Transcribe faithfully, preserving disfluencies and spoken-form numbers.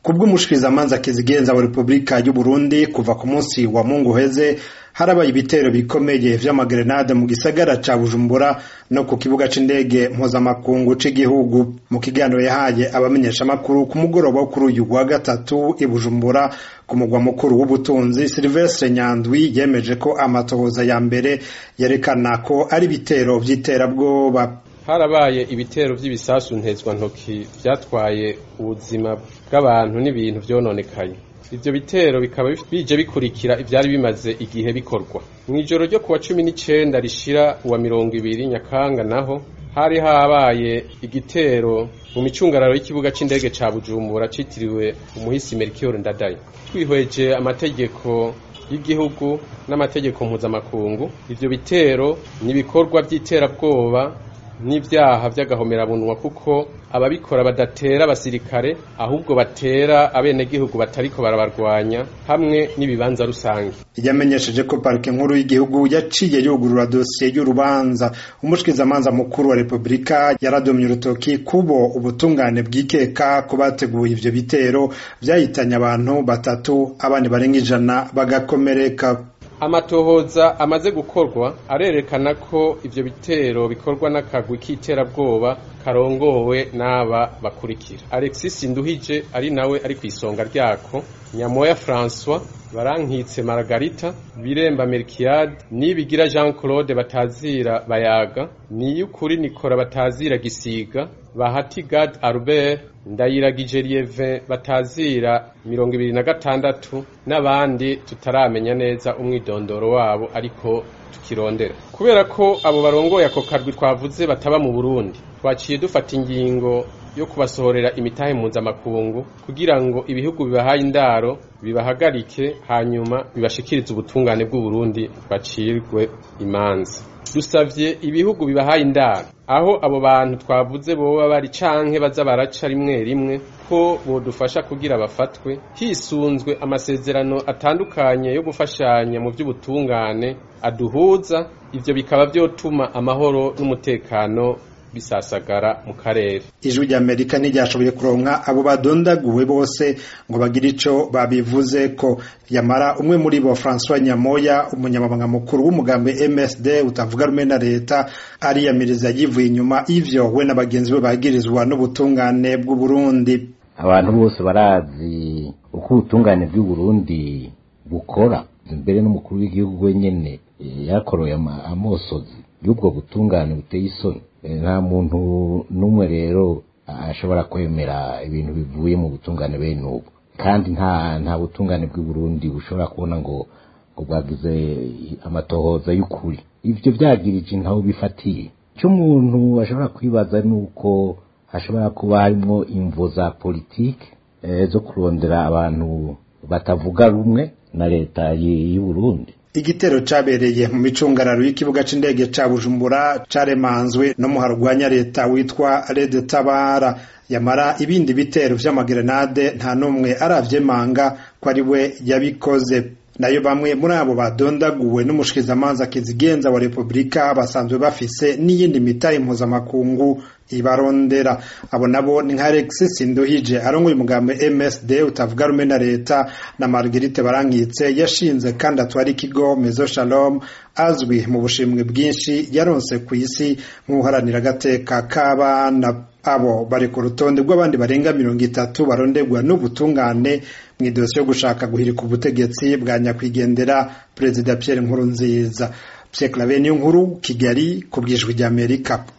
kubw'umushikirizamanza Kizigenza wa Republika y'u Burundi kuva ku munsi wa Mungu heze harabaye ibitero bikomeye vy'amagrenade mu gisagara ca Bujumbura no ku kibuga c'indege mpuzamakungu c'igihugu. Mu kiganiro yahaye abamenyesha makuru ku mugoroba kuri uyu wa gatatu i Bujumbura ku mugwa mukuru w'ubutunzi, Sylvestre Nyandwi yemeje ko amatohoza ya mbere yerekana ko ari bitero vy'iterabwoba. Harabaye ibitero vy'ibisasu ntezwa ntoki vyatwaye ubuzima bw'abantu n'ibintu vyononekaye. Ivyo bitero bikaba bije bikurikira ivyari bimaze igihe bikorwa. Mwijoro ryo kuwa cumi n'icenda rishira uwa mirongo ibiri Nyakanga naho hari habaye igitero mu micungararo y'ikibuga c'indege ca Bujumbura citiriwe umuhisi Melchior Ndadaye. Twihweje amategeko y'igihugu n'amategeko mpuzamakungu, ivyo bitero ni ibikorwa vy'iterabwoba n'ivyaha vy'agahomerabunwa kuko ababikora badatera abasirikare ahubwo batera abenegihugu batariko barabarwanya hamwe n'ibibanza rusange. Yamenyesheje ko parike nkuru y'igihugu yaciye yugurura dosiye y'urubanza. Umushikirizamanza mukuru wa Republika yaradomye urutoki kubo ubutungane bwikeka ko bateguye ivyo bitero vyahitanye abantu batatu, abandi barenga ijana bagakomereka. Amatohoza amaze gukorwa arerekana ko ivyo bitero bikorwa n'akagwi k'iterabwoba karongowe n'aba bakurikira: Alexis Nduhije ari nawe ari kwisonga ryako, Nyamoya François, Barankitse Margarita, Biremba Melchiade, Nibigira Jean Claude Batazira Bayaga, Niyukuri Nikora Batazira Gisiga, Bahati Gad Albert, Ndayiragije Lieve Batazira mirongo ibiri na gatandatu n'abandi tutaramenya neza umwidondoro wabo ariko tukirondera. Kubera ko abo barongoye ako karwi twavuze bataba mu Burundi, twaciye dufata ingingo yo kubasohorera imitahe mpuzamakungu kugira ngo ibihugu bibahaye indaro bibahagarike hanyuma bibashikirize ubutungane bw'u Burundi bacirwe imanza. Dusavye ibihugu bibahaye indaro aho abo bantu twavuze boba bari canke baza baraca rimwe rimwe ko bodufasha kugira bafatwe hisunzwe amasezerano atandukanye yo gufashanya mu by'ubutungane aduhuza. Ivyo bikaba vyotuma amahoro n'umutekano bisasagara mu karere. Ijwi ry'Amerika ntiryashoboye kuronka abo badondaguwe bose ngo bagire ico babivuze ko. Yamara umwe muri bo François Nyamoya, umunyamabanga mukuru w'umugambi M S D utavuga rumwe na leta, ariyamiriza yivuye inyuma ivyo we na bagenzi be bagirizwa n'ubutungane bw'u Burundi. Abantu bose barazi uko ubutungane bw'u Burundi bukora, mbere n'umukuru w'igihugu wenyene yakoroye amosozi y'ubwo butungane buteye isoni. Nta muntu numwe rero ashobora kwemera ibintu bivuye mu butungane bene ubu, kandi nta nta butungane bw'u Burundi bushobora kubona ngo ngo bwagize amatohoza y'ukuri. Ivyo vyagirije ntaho bifatiye. Cyo umuntu ashobora kwibaza nuko hashobora kuba harimo imvo za politike e, zo kurondera abantu batavuga rumwe na leta y'u Burundi. Igitero cabereye mu micungararo y'ikibuga c'indege ca Bujumbura caremanzwe no muharugwanya leta witwa Red Tabara. Yamara ibindi bitero vy'amagrenade nta numwe aravyemanga ko ari we yabikoze. Nayo bamwe muri abo badondaguwe n'umushikirizamanza Kizigenza wa Republika basanzwe bafise n'iyindi mitahe mpuzamakungu ibarondera. Abo nabo ni nka Alexis Nduhije arongoye umugambi M S D utavuga rumwe na leta, na Marguerite Barankitse yashinze kandi atwara ikigo Mezo Shalom azwi mu bushimwe bwinshi yaronse ku isi nk'uharanira agateka k'abana. Abo bari ku rutonde rw'abandi barenga mirongo itatu barondegwa n'ubutungane mw'idosiye yo gushaka guhirika ubutegetsi bwa nyakwigendera Perezida Pierre Nkurunziza. Pierre Claver Niyonkuru, Kigali, ku bw'Ijwi ry'Amerika.